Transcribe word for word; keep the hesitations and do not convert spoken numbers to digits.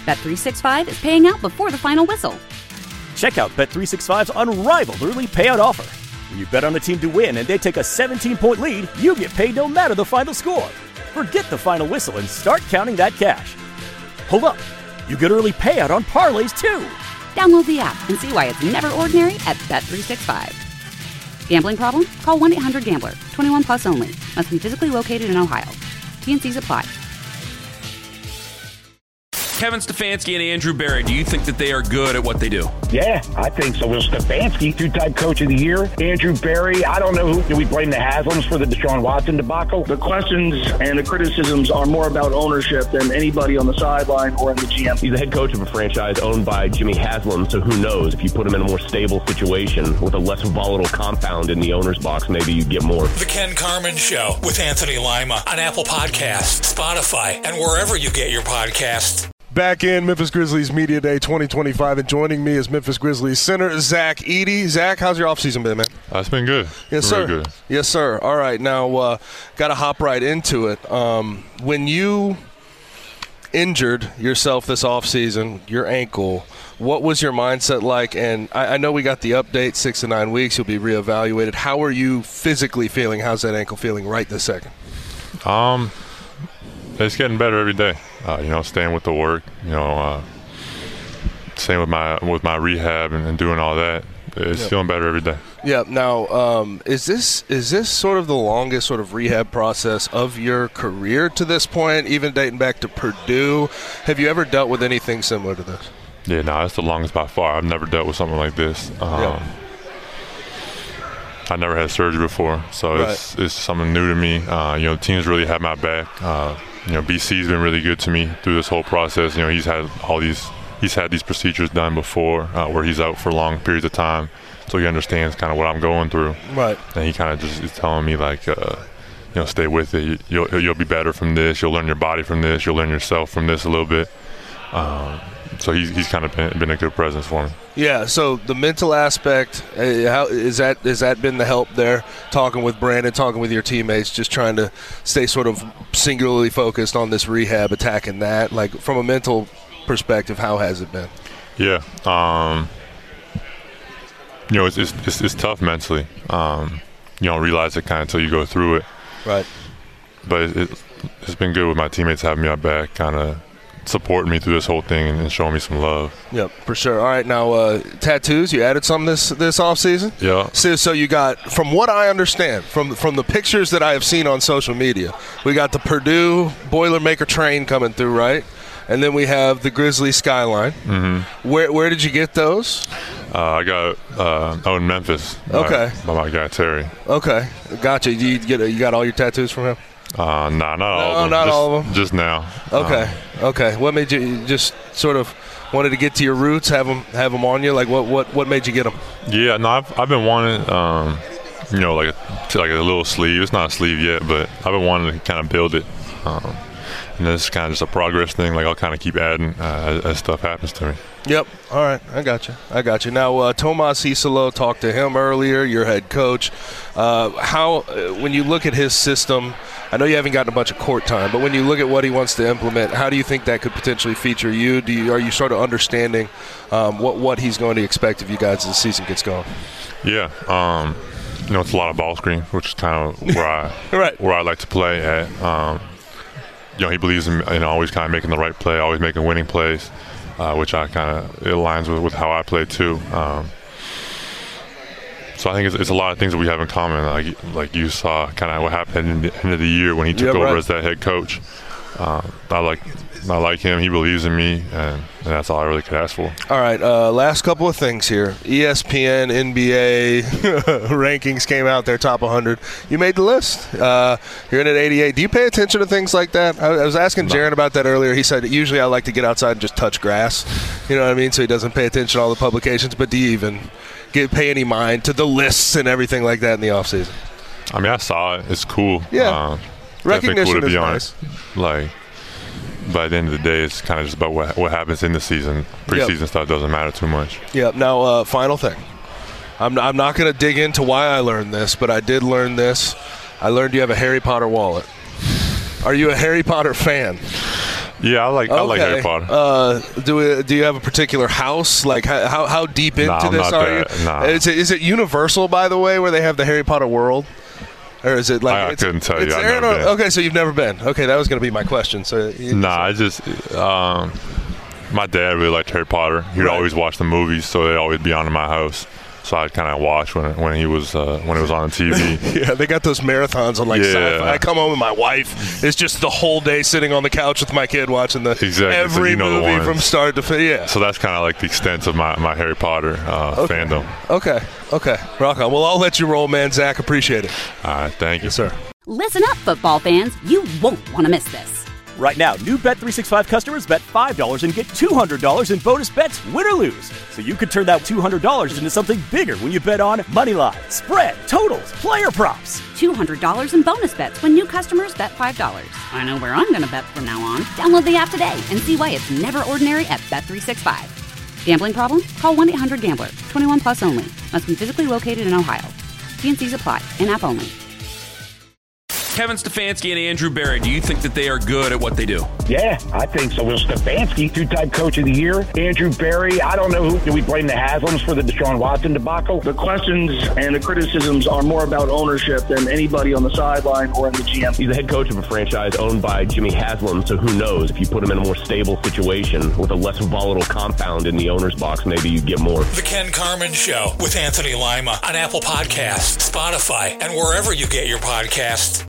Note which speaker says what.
Speaker 1: Bet three sixty-five is paying out before the final whistle.
Speaker 2: Check out Bet three sixty-five's unrivaled early payout offer. When you bet on a team to win and they take a seventeen-point lead, you get paid no matter the final score. Forget the final whistle and start counting that cash. Hold up. You get early payout on parlays, too.
Speaker 1: Download the app and see why it's never ordinary at Bet three sixty-five. Gambling problem? Call one eight hundred gambler. twenty-one plus only. Must be physically located in Ohio. T N Cs apply.
Speaker 3: Kevin Stefanski and Andrew Berry, do you think that they are good at what they do?
Speaker 4: Yeah, I think so. Well, Stefanski, two-time coach of the year. Andrew Berry, I don't know who. Do we blame the Haslams for the Deshaun Watson debacle?
Speaker 5: The questions and the criticisms are more about ownership than anybody on the sideline or in the G M.
Speaker 6: He's the head coach of a franchise owned by Jimmy Haslam, so who knows? If you put him in a more stable situation with a less volatile compound in the owner's box, maybe you get more.
Speaker 7: The Ken Carman Show with Anthony Lima on Apple Podcasts, Spotify, and wherever you get your podcasts.
Speaker 8: Back in Memphis Grizzlies Media Day twenty twenty-five, and joining me is Memphis Grizzlies center Zach Edey. Zach, how's your offseason been, man?
Speaker 9: Uh, it's been good.
Speaker 8: Yes,
Speaker 9: been
Speaker 8: sir.
Speaker 9: Good.
Speaker 8: Yes, sir. All right, now uh, got to hop right into it. Um, when you injured yourself this offseason, your ankle, what was your mindset like? And I, I know we got the update, six to nine weeks, you'll be reevaluated. How are you physically feeling? How's that ankle feeling right this second?
Speaker 9: Um, it's getting better every day. Uh, you know, staying with the work, you know, uh, staying with my with my rehab and, and doing all that. It's yep. feeling better every day.
Speaker 8: Yeah. Now, um, is this is this sort of the longest sort of rehab process of your career to this point, even dating back to Purdue? Have you ever dealt with anything similar to this?
Speaker 9: Yeah, no, it's the longest by far. I've never dealt with something like this. Um,
Speaker 8: yeah.
Speaker 9: I never had surgery before, so right. it's it's something new to me. Uh, you know, teams really have my back. Uh, you know, B C's been really good to me through this whole process. You know, he's had all these he's had these procedures done before, uh, where he's out for long periods of time, so he understands kind of what I'm going through.
Speaker 8: Right.
Speaker 9: And he kind of just is telling me like, uh, you know, stay with it. You'll you'll be better from this. You'll learn your body from this. You'll learn yourself from this a little bit. Um, so he's he's kind of been, been a good presence for me.
Speaker 8: Yeah. So the mental aspect, uh, how is that? Has that been the help there? Talking with Brandon, talking with your teammates, just trying to stay sort of singularly focused on this rehab, attacking that. Like from a mental perspective, how has it been?
Speaker 9: Yeah. Um, you know, it's it's, it's, it's tough mentally. Um, you don't realize it kind of until you go through it.
Speaker 8: Right.
Speaker 9: But it, it, it's been good with my teammates having me on back, kind of supporting me through this whole thing and, and showing me some love.
Speaker 8: Yep, for sure. All right, now uh, tattoos. You added some this this off season.
Speaker 9: Yeah.
Speaker 8: So, so you got, from what I understand, from from the pictures that I have seen on social media, we got the Purdue Boilermaker train coming through, right? And then we have the Grizzly skyline.
Speaker 9: Mm-hmm.
Speaker 8: Where where did you get those?
Speaker 9: Uh, I got uh, out in Memphis.
Speaker 8: Okay.
Speaker 9: By, by my guy Terry.
Speaker 8: Okay, gotcha. You get a, you got all your tattoos from him?
Speaker 9: Uh, nah, not
Speaker 8: no,
Speaker 9: all of them.
Speaker 8: not
Speaker 9: just,
Speaker 8: all of them.
Speaker 9: Just now.
Speaker 8: Okay,
Speaker 9: um,
Speaker 8: okay. What made you, you just sort of wanted to get to your roots, have them have them on you? Like what what what made you get them?
Speaker 9: Yeah, no, I've I've been wanting, um, you know, like a, like a little sleeve. It's not a sleeve yet, but I've been wanting to kind of build it. Um, and this is kind of just a progress thing. Like I'll kind of keep adding uh, as, as stuff happens to me.
Speaker 8: Yep. All right. I got you. I got you. Now, uh, Tomas Isolo, talked to him earlier, your head coach. Uh, how, uh, when you look at his system, I know you haven't gotten a bunch of court time, but when you look at what he wants to implement, how do you think that could potentially feature you? Do you are you sort of understanding um, what what he's going to expect of you guys as the season gets going?
Speaker 9: Yeah. Um, you know, it's a lot of ball screen, which is kind of where I
Speaker 8: right.
Speaker 9: where I like to play at. Um, you know, he believes in, you know, always kind of making the right play, always making winning plays, uh, which I kind of aligns with, with how I play too. Um, so I think it's, it's a lot of things that we have in common. Like like you saw, kind of what happened in the end of the year when he took
Speaker 8: yeah,
Speaker 9: over
Speaker 8: right.
Speaker 9: as that head coach. Um, I like I like him. He believes in me, and, and that's all I really could ask for.
Speaker 8: All right, uh, last couple of things here. E S P N, N B A rankings came out, their top one hundred. You made the list. Uh, you're in at eighty-eight. Do you pay attention to things like that? I, I was asking
Speaker 9: no.
Speaker 8: Jaron about that earlier. He said, usually I like to get outside and just touch grass. You know what I mean? So he doesn't pay attention to all the publications. But do you even get pay any mind to the lists and everything like that in the offseason?
Speaker 9: I mean, I saw it. It's cool.
Speaker 8: Yeah.
Speaker 9: Um,
Speaker 8: Recognition
Speaker 9: cool to
Speaker 8: is
Speaker 9: be on
Speaker 8: nice.
Speaker 9: It. Like, by the end of the day, it's kind of just about what what happens in the season. Preseason yep. stuff doesn't matter too much.
Speaker 8: Yep. Now, uh, final thing. I'm, I'm not going to dig into why I learned this, but I did learn this. I learned you have a Harry Potter wallet. Are you a Harry Potter fan?
Speaker 9: Yeah, I like
Speaker 8: Okay.
Speaker 9: I like Harry Potter.
Speaker 8: Uh, do we, do you have a particular house? Like how how, how deep into
Speaker 9: Nah, I'm
Speaker 8: this
Speaker 9: not
Speaker 8: are
Speaker 9: that-
Speaker 8: you?
Speaker 9: nah.
Speaker 8: Is it is it Universal, by the way, where they have the Harry Potter world? Or is it like
Speaker 9: I- I
Speaker 8: it's-
Speaker 9: couldn't tell you.
Speaker 8: it's
Speaker 9: I've
Speaker 8: there?
Speaker 9: never been.
Speaker 8: Okay, so you've never been. Okay, that was going to be my question. So you-
Speaker 9: Nah, I just um, my dad really liked Harry Potter. He'd
Speaker 8: Right.
Speaker 9: always watch the movies, so they'd always be on in my house. So I'd kind of watch when when he was uh, when it was on T V.
Speaker 8: Yeah, they got those marathons on like
Speaker 9: Yeah.
Speaker 8: sci-fi. I come home and my wife is just the whole day sitting on the couch with my kid watching the
Speaker 9: Exactly. So
Speaker 8: every
Speaker 9: you know the
Speaker 8: movie
Speaker 9: ones.
Speaker 8: from start to finish. Yeah.
Speaker 9: So that's kind of like the extent of my, my Harry Potter uh,
Speaker 8: Okay.
Speaker 9: fandom.
Speaker 8: Okay. Okay. Rock on. Well, I'll let you roll, man. Zach, appreciate it.
Speaker 9: All right, thank you.
Speaker 8: Yes, sir.
Speaker 1: Listen up, football fans. You won't want to miss this.
Speaker 2: Right now, new Bet three sixty-five customers bet five dollars and get two hundred dollars in bonus bets, win or lose. So you could turn that two hundred dollars into something bigger when you bet on moneyline, spread, totals, player props.
Speaker 1: two hundred dollars in bonus bets when new customers bet five dollars. I know where I'm going to bet from now on. Download the app today and see why it's never ordinary at Bet three sixty-five. Gambling problem? Call one eight hundred gambler. twenty-one plus only. Must be physically located in Ohio. T N Cs apply. In-app only.
Speaker 3: Kevin Stefanski and Andrew Berry, do you think that they are good at what they do?
Speaker 4: Yeah, I think so. Will Stefanski, two-time coach of the year. Andrew Berry, I don't know who. Do we blame the Haslams for the Deshaun Watson debacle?
Speaker 5: The questions and the criticisms are more about ownership than anybody on the sideline or in the G M.
Speaker 6: He's the head coach of a franchise owned by Jimmy Haslam, so who knows? If you put him in a more stable situation with a less volatile compound in the owner's box, maybe you get more.
Speaker 7: The Ken Carman Show with Anthony Lima on Apple Podcasts, Spotify, and wherever you get your podcasts.